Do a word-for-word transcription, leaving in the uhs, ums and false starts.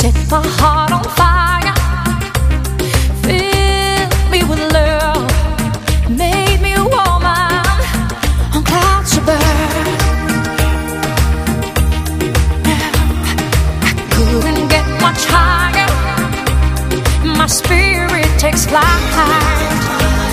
set my heart on fire, filled me with love, made me a woman on clouds above. I couldn't get much higher, my spirit takes flight.